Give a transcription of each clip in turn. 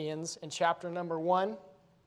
Philippians in chapter number 1.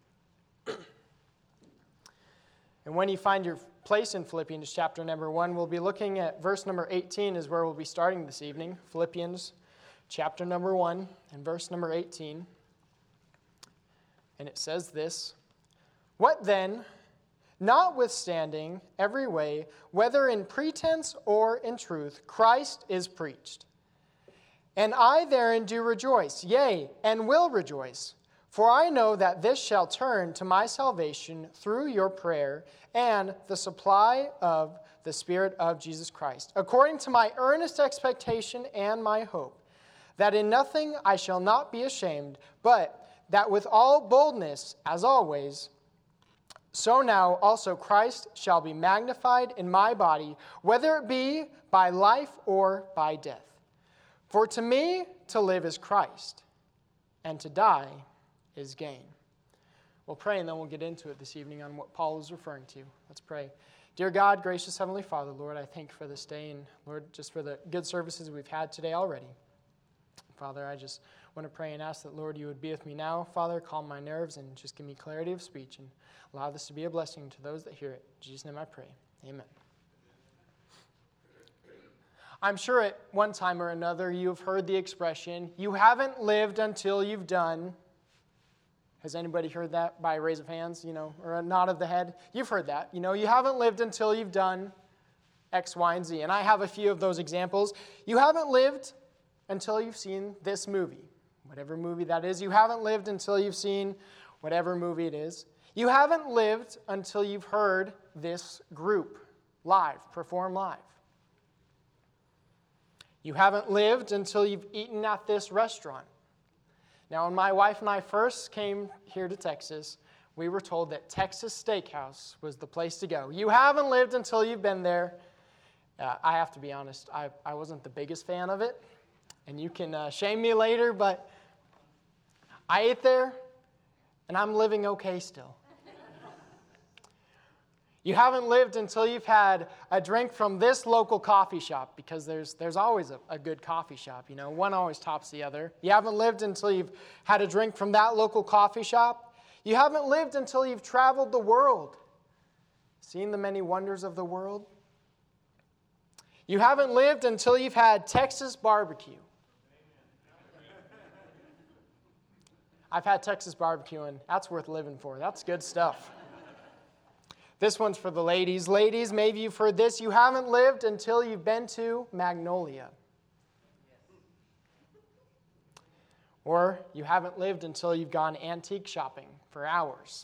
And when you find your place in Philippians chapter number 1, we'll be looking at verse number 18 is where we'll be starting this evening. Philippians chapter number 1 and verse number 18. And it says this, "What then, notwithstanding every way, whether in pretense or in truth, Christ is preached. And I therein do rejoice, yea, and will rejoice. For I know that this shall turn to my salvation through your prayer and the supply of the Spirit of Jesus Christ, according to my earnest expectation and my hope, that in nothing I shall not be ashamed, but that with all boldness, as always, so now also Christ shall be magnified in my body, whether it be by life or by death. For to me to live is Christ, and to die is gain." We'll pray and then we'll get into it this evening on what Paul is referring to. Let's pray. Dear God, gracious Heavenly Father, Lord, I thank you for this day and, Lord, just for the good services we've had today already. Father, I just want to pray and ask that, Lord, you would be with me now. Father, calm my nerves and just give me clarity of speech and allow this to be a blessing to those that hear it. In Jesus' name I pray. Amen. I'm sure at one time or another you've heard the expression, "You haven't lived until you've done." Has anybody heard that by a raise of hands, or a nod of the head? You've heard that. You haven't lived until you've done X, Y, and Z. And I have a few of those examples. You haven't lived until you've seen this movie, whatever movie that is. You haven't lived until you've seen whatever movie it is. You haven't lived until you've heard this group perform live. You haven't lived until you've eaten at this restaurant. Now, when my wife and I first came here to Texas, we were told that Texas Steakhouse was the place to go. You haven't lived until you've been there. I have to be honest, I wasn't the biggest fan of it. And you can shame me later, but I ate there, and I'm living okay still. You haven't lived until you've had a drink from this local coffee shop, because there's always a good coffee shop. One always tops the other. You haven't lived until you've had a drink from that local coffee shop. You haven't lived until you've traveled the world, seen the many wonders of the world. You haven't lived until you've had Texas barbecue. I've had Texas barbecue, and that's worth living for. That's good stuff. This one's for the ladies. Ladies, maybe you've heard this. You haven't lived until you've been to Magnolia. Or you haven't lived until you've gone antique shopping for hours.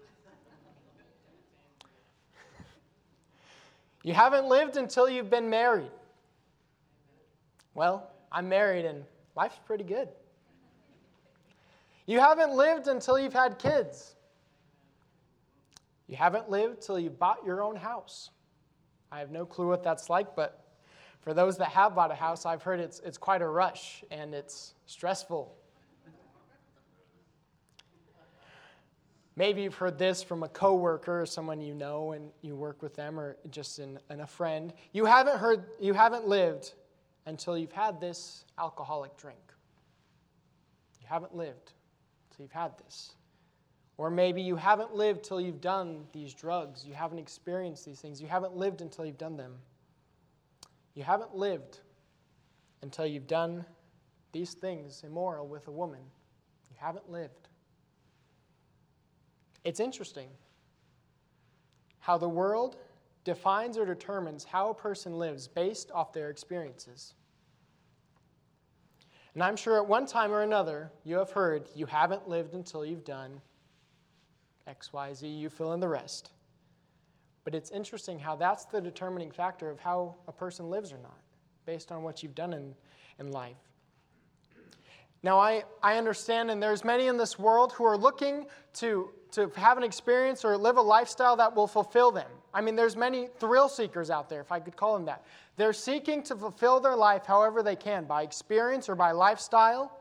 You haven't lived until you've been married. Well, I'm married and life's pretty good. You haven't lived until you've had kids. You haven't lived till you bought your own house. I have no clue what that's like, but for those that have bought a house, I've heard it's quite a rush and it's stressful. Maybe you've heard this from a coworker or someone you know and you work with them, or just in a friend. You haven't lived until you've had this alcoholic drink. You haven't lived until you've had this. Or maybe you haven't lived till you've done these drugs. You haven't experienced these things. You haven't lived until you've done them. You haven't lived until you've done these things immoral with a woman. You haven't lived. It's interesting how the world defines or determines how a person lives based off their experiences. And I'm sure at one time or another you have heard, you haven't lived until you've done X, Y, Z, you fill in the rest. But it's interesting how that's the determining factor of how a person lives or not, based on what you've done in life. Now, I understand, and there's many in this world who are looking to have an experience or live a lifestyle that will fulfill them. I mean, there's many thrill seekers out there, if I could call them that. They're seeking to fulfill their life however they can, by experience or by lifestyle.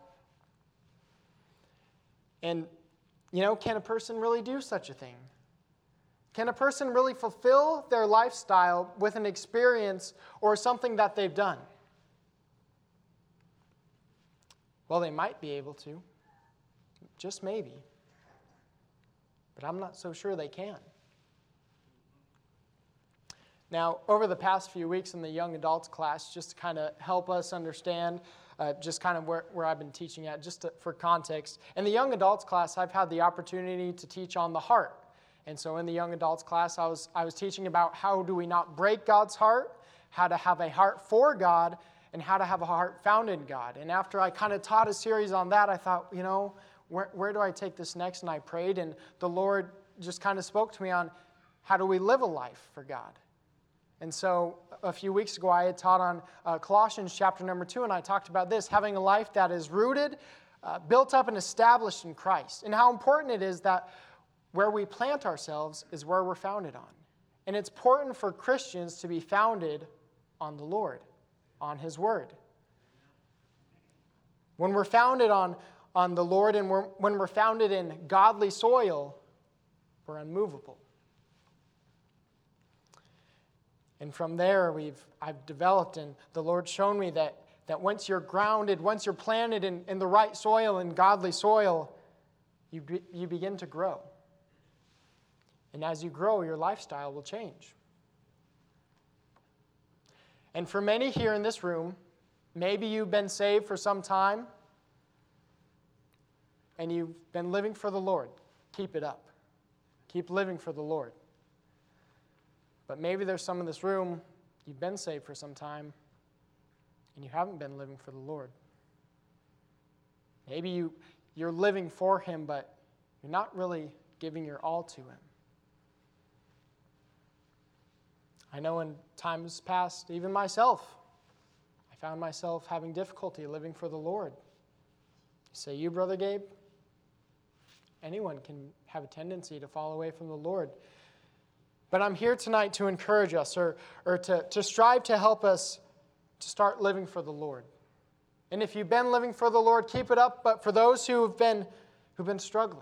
And, can a person really do such a thing? Can a person really fulfill their lifestyle with an experience or something that they've done? Well, they might be able to. Just maybe. But I'm not so sure they can. Now, over the past few weeks in the young adults class, just to kind of help us understand just kind of where I've been teaching at, for context. In the young adults class, I've had the opportunity to teach on the heart. And so in the young adults class, I was teaching about how do we not break God's heart, how to have a heart for God, and how to have a heart found in God. And after I kind of taught a series on that, I thought, where do I take this next? And I prayed, and the Lord just kind of spoke to me on how do we live a life for God. And so a few weeks ago, I had taught on Colossians chapter number 2, and I talked about this, having a life that is rooted, built up, and established in Christ. And how important it is that where we plant ourselves is where we're founded on. And it's important for Christians to be founded on the Lord, on His Word. When we're founded on the Lord and when we're founded in godly soil, we're unmovable. And from there, I've developed, and the Lord's shown me that once you're grounded, once you're planted in the right soil, in godly soil, you begin to grow. And as you grow, your lifestyle will change. And for many here in this room, maybe you've been saved for some time, and you've been living for the Lord. Keep it up. Keep living for the Lord. But maybe there's some in this room, you've been saved for some time, and you haven't been living for the Lord. Maybe you're living for Him, but you're not really giving your all to Him. I know in times past, even myself, I found myself having difficulty living for the Lord. You say, you, Brother Gabe? Anyone can have a tendency to fall away from the Lord. But I'm here tonight to encourage us or to strive to help us to start living for the Lord. And if you've been living for the Lord, keep it up. But for those who've been struggling,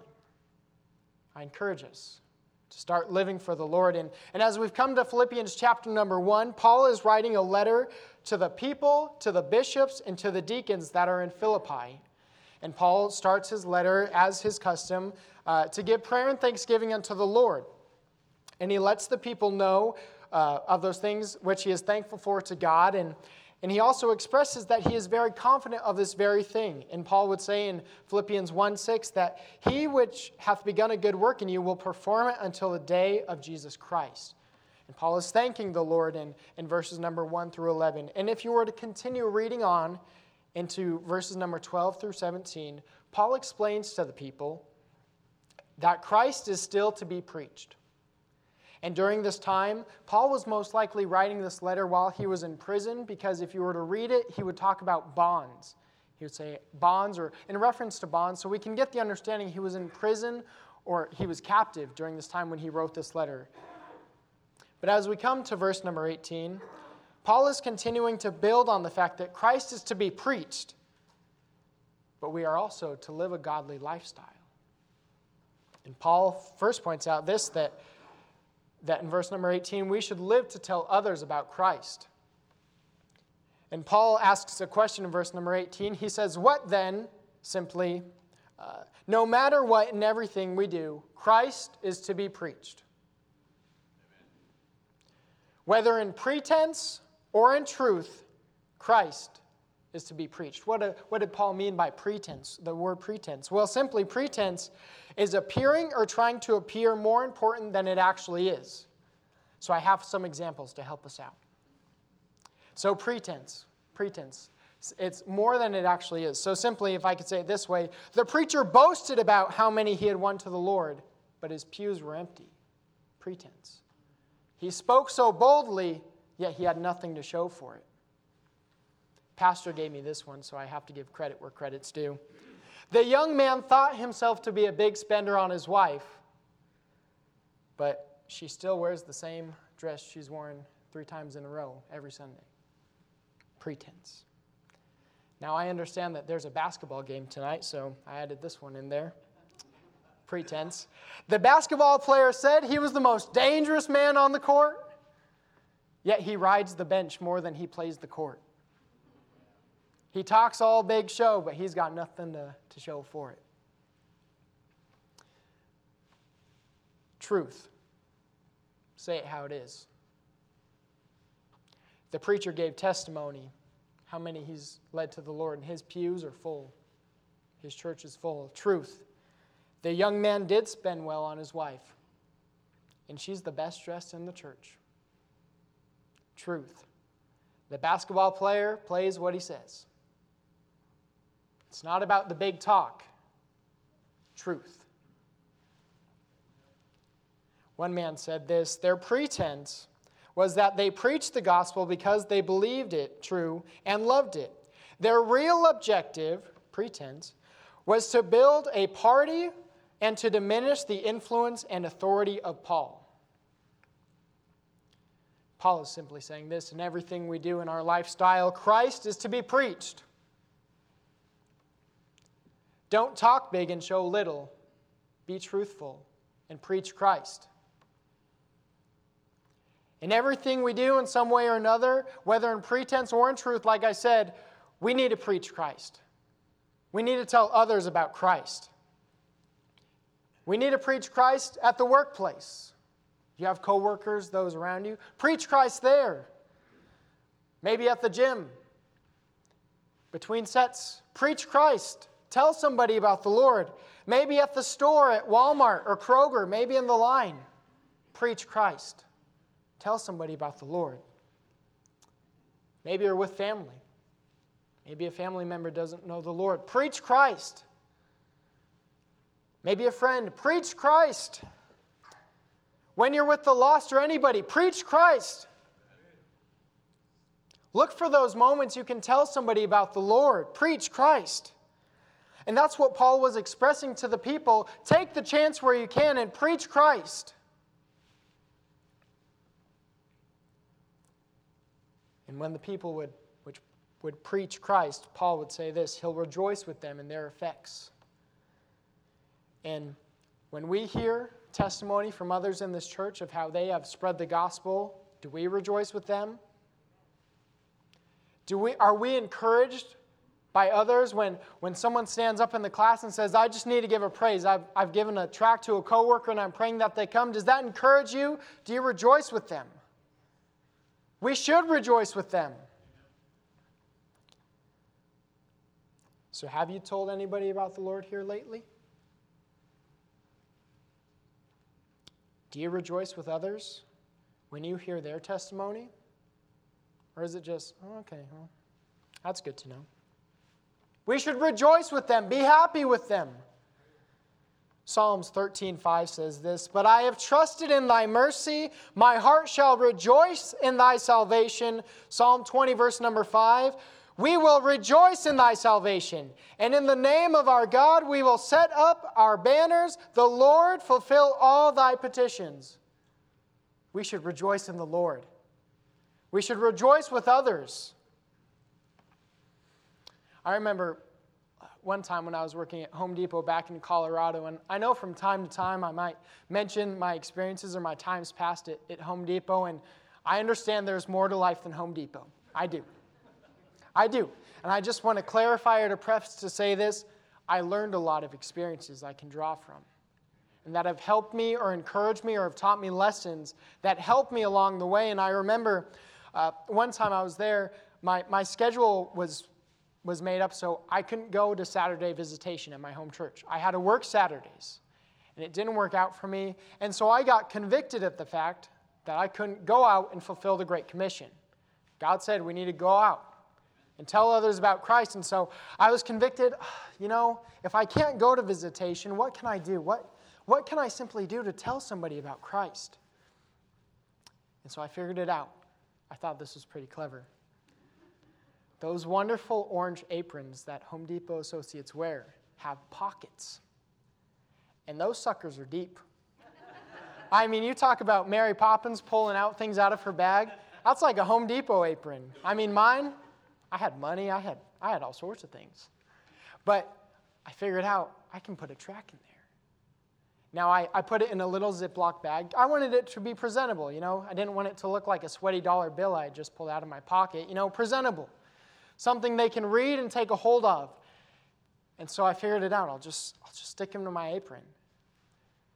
I encourage us to start living for the Lord. And as we've come to Philippians chapter number 1, Paul is writing a letter to the people, to the bishops, and to the deacons that are in Philippi. And Paul starts his letter, as his custom, to give prayer and thanksgiving unto the Lord. And he lets the people know of those things which he is thankful for to God. And he also expresses that he is very confident of this very thing. And Paul would say in Philippians 1:6 that he which hath begun a good work in you will perform it until the day of Jesus Christ. And Paul is thanking the Lord in verses number 1 through 11. And if you were to continue reading on into verses number 12 through 17, Paul explains to the people that Christ is still to be preached. And during this time, Paul was most likely writing this letter while he was in prison, because if you were to read it, he would talk about bonds. He would say bonds, or in reference to bonds, so we can get the understanding he was in prison or he was captive during this time when he wrote this letter. But as we come to verse number 18, Paul is continuing to build on the fact that Christ is to be preached, but we are also to live a godly lifestyle. And Paul first points out this, that in verse number 18, we should live to tell others about Christ. And Paul asks a question in verse number 18. He says, what then, simply, no matter what in everything we do, Christ is to be preached. Whether in pretense or in truth, Christ is to be preached. What did Paul mean by pretense, the word pretense? Well, simply, pretense is appearing or trying to appear more important than it actually is. So I have some examples to help us out. So pretense, it's more than it actually is. So simply, if I could say it this way, the preacher boasted about how many he had won to the Lord, but his pews were empty. Pretense. He spoke so boldly, yet he had nothing to show for it. Pastor gave me this one, so I have to give credit where credit's due. The young man thought himself to be a big spender on his wife, but she still wears the same dress she's worn 3 times in a row every Sunday. Pretense. Now, I understand that there's a basketball game tonight, so I added this one in there. Pretense. The basketball player said he was the most dangerous man on the court, yet he rides the bench more than he plays the court. He talks all big show, but he's got nothing to show for it. Truth. Say it how it is. The preacher gave testimony how many he's led to the Lord, and his pews are full. His church is full. Truth. The young man did spend well on his wife, and she's the best dressed in the church. Truth. The basketball player plays what he says. It's not about the big talk. Truth. One man said this, their pretense was that they preached the gospel because they believed it true and loved it. Their real objective, pretense, was to build a party and to diminish the influence and authority of Paul. Paul is simply saying this, in everything we do in our lifestyle, Christ is to be preached. Don't talk big and show little. Be truthful and preach Christ. In everything we do in some way or another, whether in pretense or in truth, like I said, we need to preach Christ. We need to tell others about Christ. We need to preach Christ at the workplace. You have coworkers, those around you. Preach Christ there. Maybe at the gym. Between sets, preach Christ. Tell somebody about the Lord. Maybe at the store at Walmart or Kroger, maybe in the line. Preach Christ. Tell somebody about the Lord. Maybe you're with family. Maybe a family member doesn't know the Lord. Preach Christ. Maybe a friend. Preach Christ. When you're with the lost or anybody, preach Christ. Look for those moments you can tell somebody about the Lord. Preach Christ. And that's what Paul was expressing to the people. Take the chance where you can and preach Christ. And when the people would preach Christ, Paul would say this, he'll rejoice with them in their effects. And when we hear testimony from others in this church of how they have spread the gospel, do we rejoice with them? Are we encouraged by others when someone stands up in the class and says, I just need to give a praise. I've given a tract to a coworker and I'm praying that they come. Does that encourage you? Do you rejoice with them? We should rejoice with them. So have you told anybody about the Lord here lately? Do you rejoice with others when you hear their testimony? Or is it just, oh, okay, well, that's good to know. We should rejoice with them. Be happy with them. Psalms 13:5 says this, but I have trusted in thy mercy. My heart shall rejoice in thy salvation. Psalm 20, verse number 5. We will rejoice in thy salvation. And in the name of our God, we will set up our banners. The Lord fulfill all thy petitions. We should rejoice in the Lord. We should rejoice with others. I remember one time when I was working at Home Depot back in Colorado, and I know from time to time I might mention my experiences or my times past at Home Depot, and I understand there's more to life than Home Depot. I do. And I just want to clarify or to preface to say this, I learned a lot of experiences I can draw from, and that have helped me or encouraged me or have taught me lessons that helped me along the way. And I remember one time I was there, my schedule was made up so I couldn't go to Saturday visitation at my home church. I had to work Saturdays, and it didn't work out for me. And so I got convicted at the fact that I couldn't go out and fulfill the Great Commission. God said we need to go out and tell others about Christ. And so I was convicted, if I can't go to visitation, what can I do? What can I simply do to tell somebody about Christ? And so I figured it out. I thought this was pretty clever. Those wonderful orange aprons that Home Depot associates wear have pockets. And those suckers are deep. I mean, you talk about Mary Poppins pulling out things out of her bag. That's like a Home Depot apron. I mean, mine, I had money. I had all sorts of things. But I figured out I can put a track in there. Now, I put it in a little Ziploc bag. I wanted it to be presentable, I didn't want it to look like a sweaty dollar bill I just pulled out of my pocket. Presentable. Something they can read and take a hold of. And so I figured it out. I'll just stick them to my apron.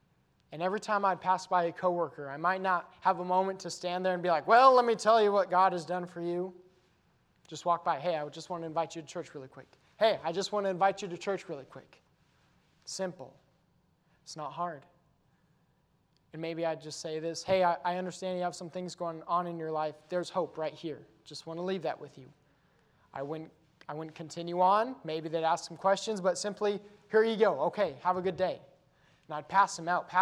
And every time I'd pass by a coworker, I might not have a moment to stand there and be like, well, let me tell you what God has done for you. Just walk by. Hey, I just want to invite you to church really quick. Hey, I just want to invite you to church really quick. Simple. It's not hard. And maybe I'd just say this, hey, I understand you have some things going on in your life. There's hope right here. Just want to leave that with you. I wouldn't continue on. Maybe they'd ask some questions, but simply, here you go. Okay, have a good day. And I'd pass them out.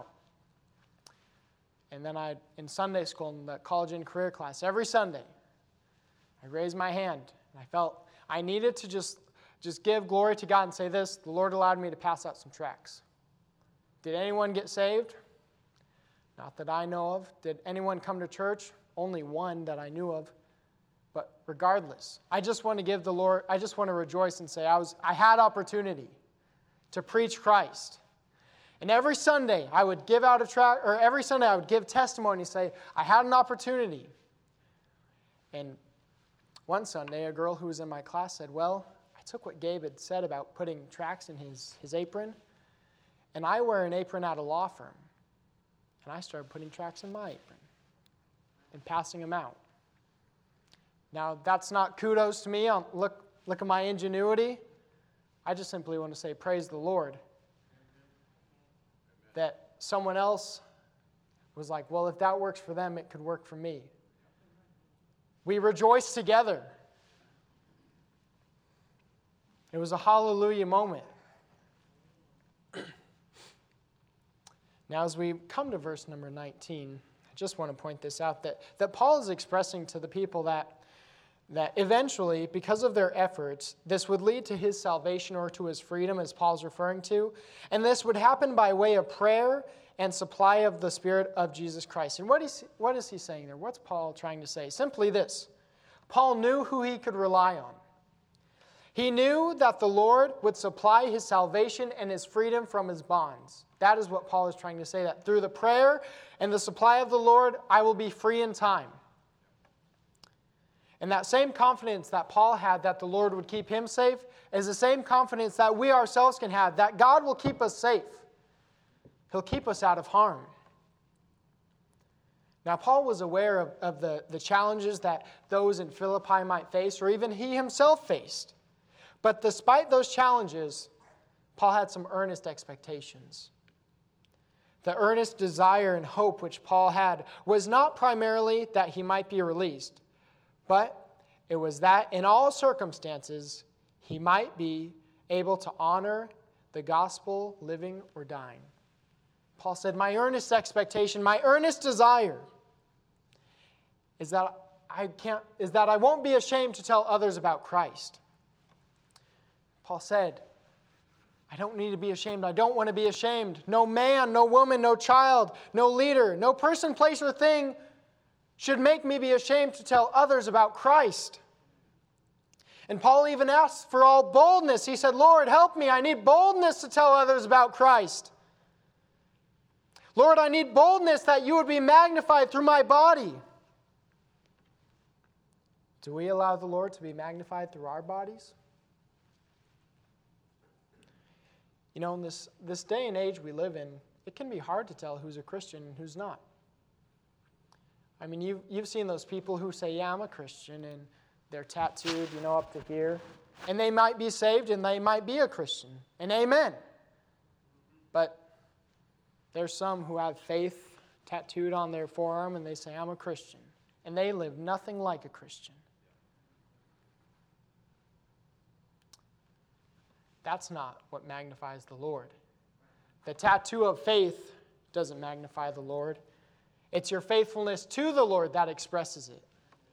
And then in Sunday school, in the college and career class, every Sunday, I raised my hand. And I felt I needed to just give glory to God and say this, the Lord allowed me to pass out some tracts. Did anyone get saved? Not that I know of. Did anyone come to church? Only one that I knew of. But regardless, I just want to rejoice and say I had opportunity to preach Christ. And every Sunday I would give out a tract, or every Sunday I would give testimony and say, I had an opportunity. And one Sunday, a girl who was in my class said, well, I took what Gabe had said about putting tracts in his apron, and I wear an apron at a law firm. And I started putting tracts in my apron and passing them out. Now, that's not kudos to me. Look at my ingenuity. I just simply want to say, praise the Lord. That someone else was like, well, if that works for them, it could work for me. We rejoiced together. It was a hallelujah moment. Now, as we come to verse number 19, I just want to point this out, that Paul is expressing to the people that eventually, because of their efforts, this would lead to his salvation or to his freedom, as Paul's referring to. And this would happen by way of prayer and supply of the Spirit of Jesus Christ. And what is he saying there? What's Paul trying to say? Simply this. Paul knew who he could rely on. He knew that the Lord would supply his salvation and his freedom from his bonds. That is what Paul is trying to say, that through the prayer and the supply of the Lord, I will be free in time. And that same confidence that Paul had that the Lord would keep him safe is the same confidence that we ourselves can have, that God will keep us safe. He'll keep us out of harm. Now, Paul was aware of the challenges that those in Philippi might face, or even he himself faced. But despite those challenges, Paul had some earnest expectations. The earnest desire and hope which Paul had was not primarily that he might be released, but it was that in all circumstances, he might be able to honor the gospel, living or dying. Paul said, my earnest expectation, my earnest desire is that I won't be ashamed to tell others about Christ. Paul said, I don't need to be ashamed. I don't want to be ashamed. No man, no woman, no child, no leader, no person, place, or thing should make me be ashamed to tell others about Christ. And Paul even asked for all boldness. He said, Lord, help me. I need boldness to tell others about Christ. Lord, I need boldness that you would be magnified through my body. Do we allow the Lord to be magnified through our bodies? You know, in this day and age we live in, it can be hard to tell who's a Christian and who's not. I mean, you've seen those people who say, yeah, I'm a Christian, and they're tattooed, up to here. And they might be saved, and they might be a Christian. And amen. But there's some who have faith tattooed on their forearm, and they say, I'm a Christian. And they live nothing like a Christian. That's not what magnifies the Lord. The tattoo of faith doesn't magnify the Lord. It's your faithfulness to the Lord that expresses it.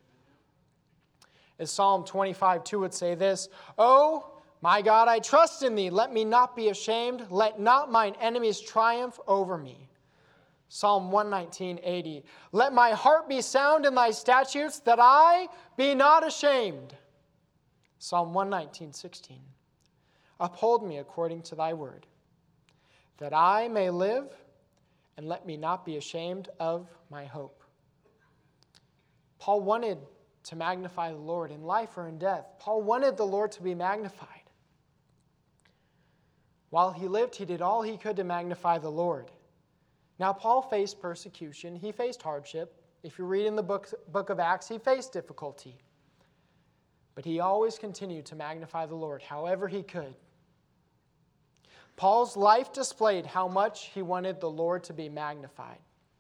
As Psalm 25:2 would say this, Oh, my God, I trust in thee. Let me not be ashamed. Let not mine enemies triumph over me. Psalm 119:80. Let my heart be sound in thy statutes, that I be not ashamed. Psalm 119:16. Uphold me according to thy word, that I may live, and let me not be ashamed of my hope. Paul wanted to magnify the Lord in life or in death. Paul wanted the Lord to be magnified. While he lived, he did all he could to magnify the Lord. Now, Paul faced persecution. He faced hardship. If you read in the book of Acts, he faced difficulty. But he always continued to magnify the Lord however he could. Paul's life displayed how much he wanted the Lord to be magnified.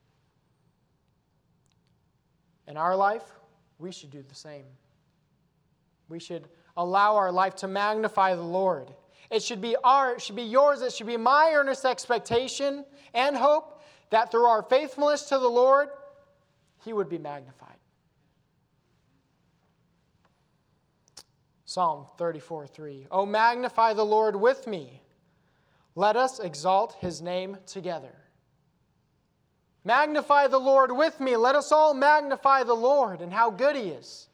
In our life, we should do the same. We should allow our life to magnify the Lord. It should be yours, it should be my earnest expectation and hope that through our faithfulness to the Lord, He would be magnified. Psalm 34:3. Oh, magnify the Lord with me. Let us exalt His name together. Magnify the Lord with me. Let us all magnify the Lord and how good He is.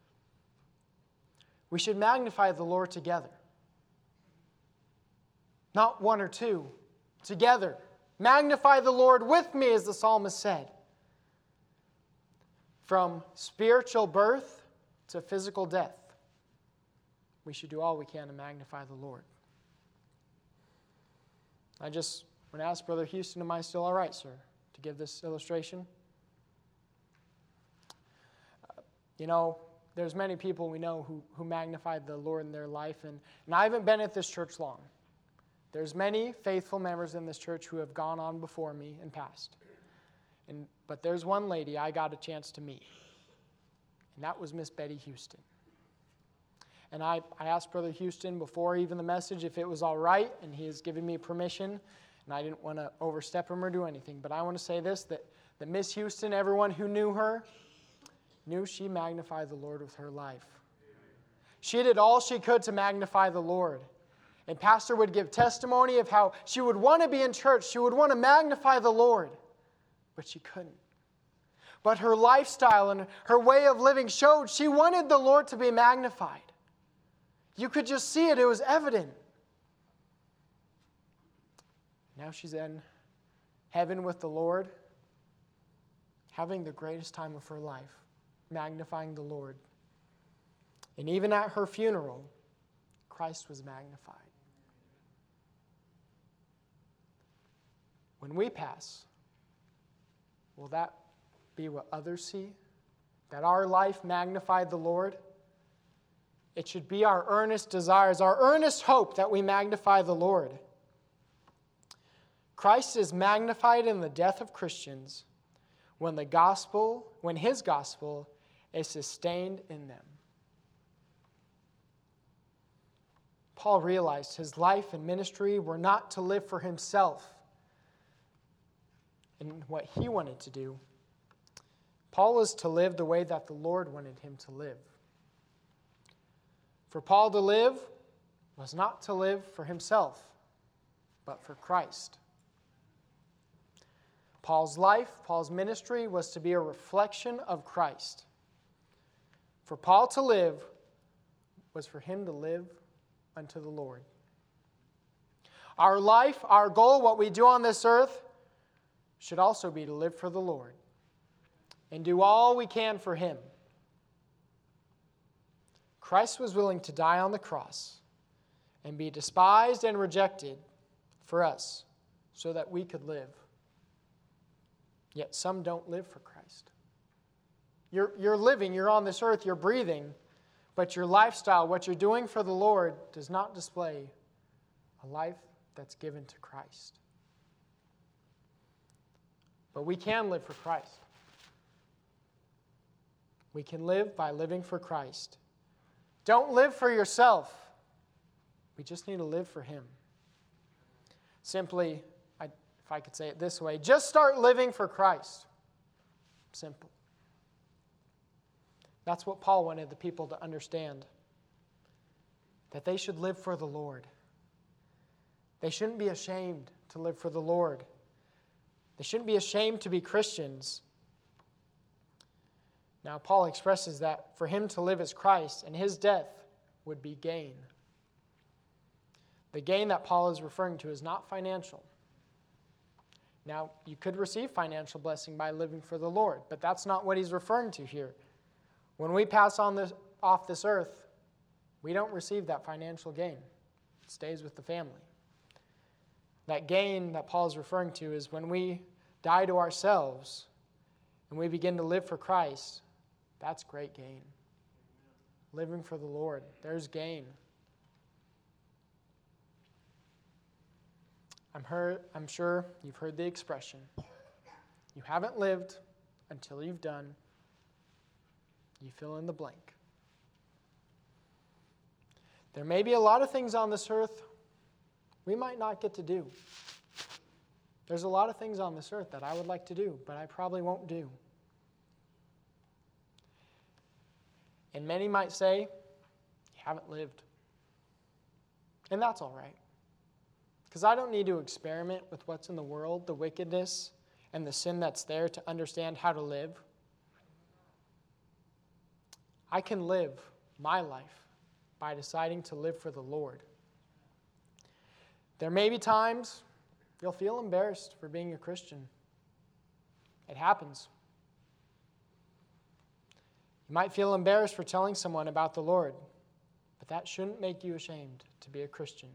We should magnify the Lord together. Not one or two, together. Magnify the Lord with me, as the psalmist said. From spiritual birth to physical death, we should do all we can to magnify the Lord. I just want to ask Brother Houston, am I still all right, sir, to give this illustration? There's many people we know who magnified the Lord in their life, and I haven't been at this church long. There's many faithful members in this church who have gone on before me and passed. But there's one lady I got a chance to meet, and that was Miss Betty Houston. And I asked Brother Houston before even the message if it was all right, and he has given me permission, and I didn't want to overstep him or do anything. But I want to say this, that Miss Houston, everyone who knew her, knew she magnified the Lord with her life. She did all she could to magnify the Lord. And Pastor would give testimony of how she would want to be in church. She would want to magnify the Lord, but she couldn't. But her lifestyle and her way of living showed she wanted the Lord to be magnified. You could just see it. It was evident. Now she's in heaven with the Lord, having the greatest time of her life, magnifying the Lord. And even at her funeral, Christ was magnified. When we pass, will that be what others see? That our life magnified the Lord? It should be our earnest desires, our earnest hope that we magnify the Lord. Christ is magnified in the death of Christians when His gospel is sustained in them. Paul realized his life and ministry were not to live for himself and what he wanted to do. Paul was to live the way that the Lord wanted him to live. For Paul to live was not to live for himself, but for Christ. Paul's life, Paul's ministry was to be a reflection of Christ. For Paul to live was for him to live unto the Lord. Our life, our goal, what we do on this earth, should also be to live for the Lord and do all we can for Him. Christ was willing to die on the cross and be despised and rejected for us so that we could live. Yet some don't live for Christ. You're living, you're on this earth, you're breathing, but your lifestyle, what you're doing for the Lord, does not display a life that's given to Christ. But we can live for Christ. We can live by living for Christ. Don't live for yourself. We just need to live for Him. Simply, if I could say it this way, just start living for Christ. Simple. That's what Paul wanted the people to understand. That they should live for the Lord. They shouldn't be ashamed to live for the Lord. They shouldn't be ashamed to be Christians. Now, Paul expresses that for him to live as Christ and his death would be gain. The gain that Paul is referring to is not financial. Now, you could receive financial blessing by living for the Lord, but that's not what he's referring to here. When we pass off this earth, we don't receive that financial gain. It stays with the family. That gain that Paul is referring to is when we die to ourselves and we begin to live for Christ, that's great gain. Living for the Lord, there's gain. I'm sure you've heard the expression, you haven't lived until you've done. You fill in the blank. There may be a lot of things on this earth we might not get to do. There's a lot of things on this earth that I would like to do, but I probably won't do. And many might say, you haven't lived. And that's all right. Because I don't need to experiment with what's in the world, the wickedness and the sin that's there to understand how to live. I can live my life by deciding to live for the Lord. There may be times you'll feel embarrassed for being a Christian. It happens. You might feel embarrassed for telling someone about the Lord, but that shouldn't make you ashamed to be a Christian.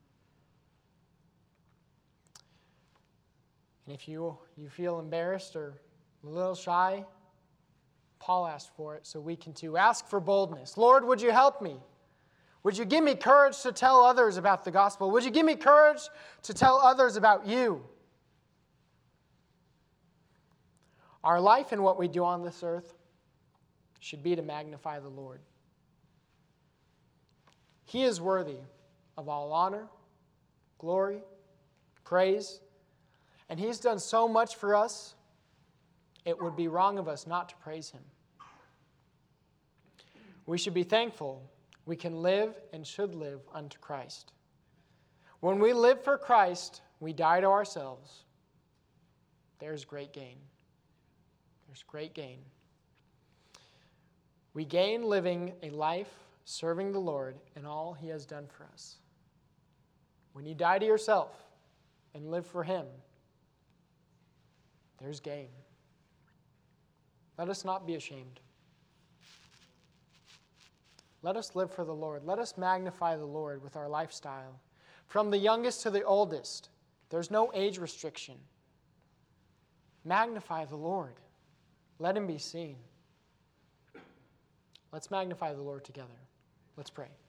And if you feel embarrassed or a little shy, Paul asked for it, so we can too. Ask for boldness. Lord, would you help me? Would you give me courage to tell others about the gospel? Would you give me courage to tell others about you? Our life and what we do on this earth should be to magnify the Lord. He is worthy of all honor, glory, praise, and He's done so much for us, it would be wrong of us not to praise Him. We should be thankful we can live and should live unto Christ. When we live for Christ, we die to ourselves. There's great gain. There's great gain. We gain living a life serving the Lord and all He has done for us. When you die to yourself and live for Him, there's gain. Let us not be ashamed. Let us live for the Lord. Let us magnify the Lord with our lifestyle. From the youngest to the oldest, there's no age restriction. Magnify the Lord. Let Him be seen. Let's magnify the Lord together. Let's pray.